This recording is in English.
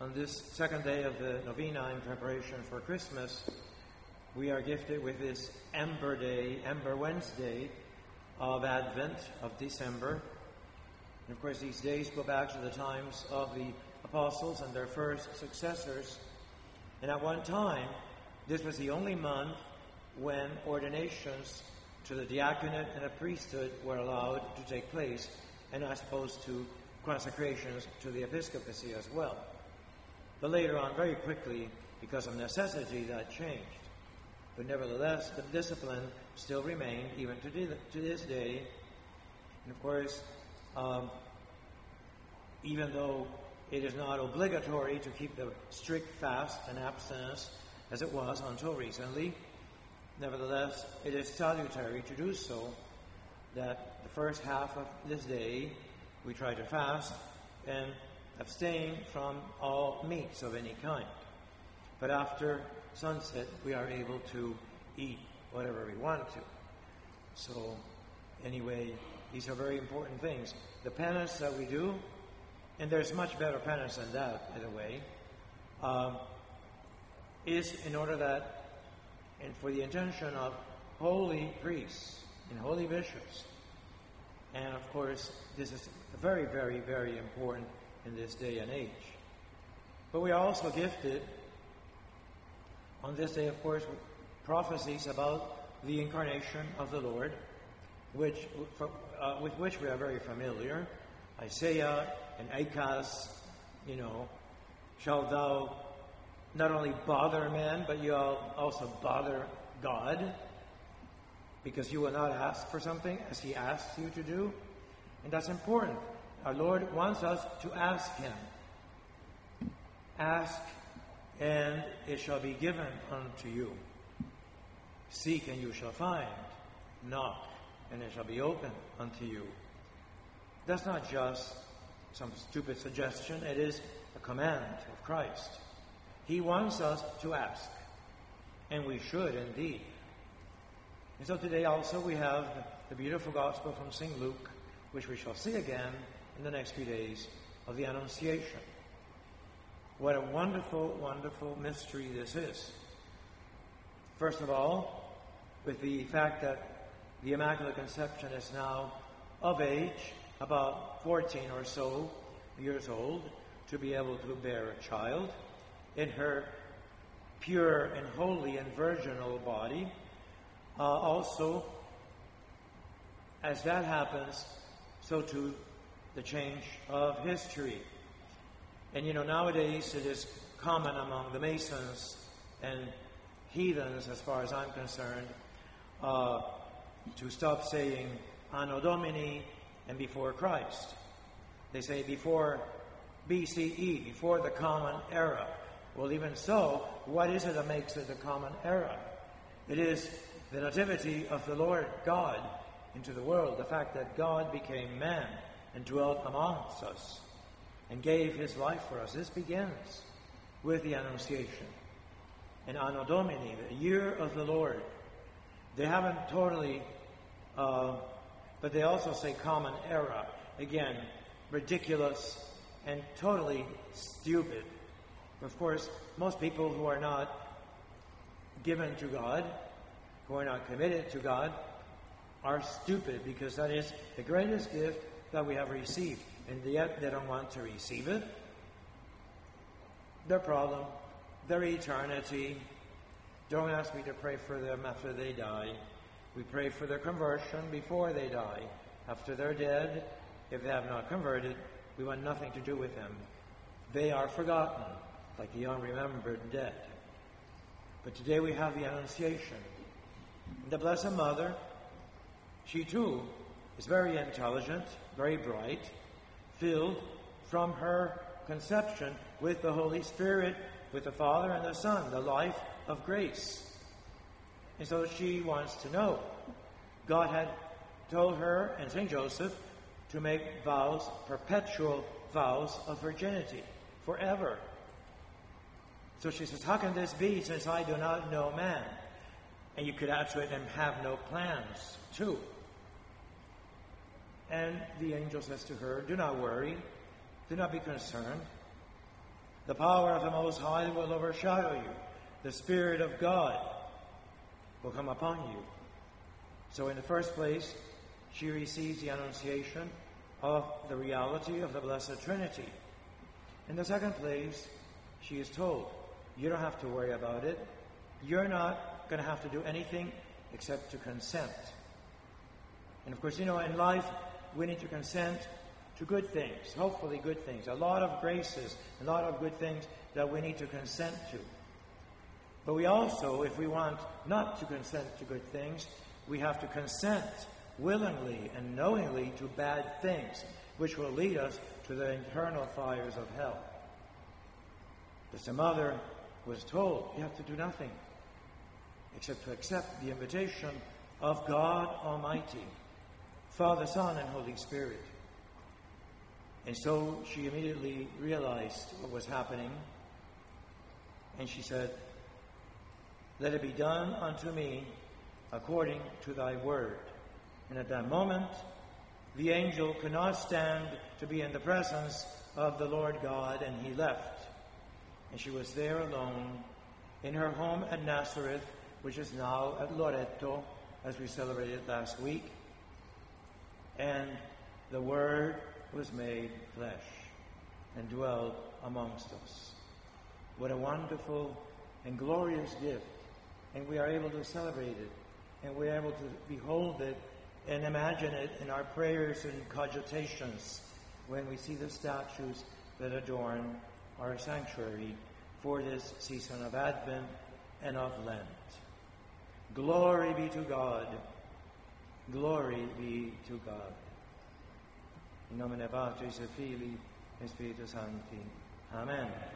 On this second day of the novena in preparation for Christmas, we are gifted with this Ember Day, Ember Wednesday of Advent, of December. And of course, these days go back to the times of the apostles and their first successors. And at one time, this was the only month when ordinations to the diaconate and the priesthood were allowed to take place, and as opposed to consecrations to the episcopacy as well. But later on, very quickly, because of necessity, that changed. But nevertheless, the discipline still remained even to this day. And of course, even though it is not obligatory to keep the strict fast and abstinence as it was until recently, nevertheless, it is salutary to do so, that the first half of this day we try to fast and abstain from all meats of any kind. But after sunset, we are able to eat whatever we want to. So, anyway, these are very important things. The penance that we do, and there's much better penance than that, by the way, is in order that, and for the intention of holy priests and holy bishops. And of course, this is very, very, very important in this day and age. But we are also gifted on this day, of course, with prophecies about the incarnation of the Lord, with which we are very familiar. Isaiah and Acaz, shall thou not only bother man, but you also bother God, because you will not ask for something as he asks you to do. And that's important. Our Lord wants us to ask him. Ask, and it shall be given unto you. Seek, and you shall find. Knock, and it shall be opened unto you. That's not just some stupid suggestion. It is a command of Christ. He wants us to ask, and we should indeed. And so today also we have the beautiful Gospel from St. Luke, which we shall see again in the next few days, of the Annunciation. What a wonderful, wonderful mystery this is. First of all, with the fact that the Immaculate Conception is now of age, about 14 or so years old, to be able to bear a child in her pure and holy and virginal body. Also, as that happens, so too the change of history. And nowadays it is common among the Masons and heathens, as far as I'm concerned, to stop saying Anno Domini and before Christ. They say before BCE, before the Common Era. Well, even so, what is it that makes it the Common Era? It is the nativity of the Lord God into the world, the fact that God became man and dwelt amongst us and gave his life for us. This begins with the Annunciation. And Anno Domini, the year of the Lord. They haven't totally, but they also say Common Era. Again, ridiculous and totally stupid. Of course, most people who are not given to God, who are not committed to God, are stupid, because that is the greatest gift that we have received, and yet they don't want to receive it. Their problem, their eternity. Don't ask me to pray for them after they die. We pray for their conversion before they die. After they're dead, if they have not converted, we want nothing to do with them. They are forgotten, like the unremembered dead. But today we have the Annunciation. The Blessed Mother, she too is very intelligent, very bright, filled from her conception with the Holy Spirit, with the Father and the Son, the life of grace. And so she wants to know. God had told her and St. Joseph to make vows, perpetual vows of virginity, forever. So she says, how can this be, since I do not know man? And you could add to it, and have no plans too. And the angel says to her, do not worry, do not be concerned. The power of the Most High will overshadow you. The Spirit of God will come upon you. So in the first place, she receives the annunciation of the reality of the Blessed Trinity. In the second place, she is told, you don't have to worry about it. You're not going to have to do anything except to consent. And of course, in life, we need to consent to good things, hopefully good things. A lot of graces, a lot of good things that we need to consent to. But we also, if we want not to consent to good things, we have to consent willingly and knowingly to bad things, which will lead us to the eternal fires of hell. The mother was told, you have to do nothing except to accept the invitation of God Almighty, Father, Son, and Holy Spirit. And so she immediately realized what was happening, and she said, let it be done unto me according to thy word. And at that moment, the angel could not stand to be in the presence of the Lord God, and he left. And she was there alone in her home at Nazareth, which is now at Loreto, as we celebrated last week. And the Word was made flesh and dwelled amongst us. What a wonderful and glorious gift. And we are able to celebrate it. And we are able to behold it and imagine it in our prayers and cogitations when we see the statues that adorn our sanctuary for this season of Advent and of Lent. Glory be to God. Glory be to God. In nomine Patris et Filii et Spiritus Sancti. Amen.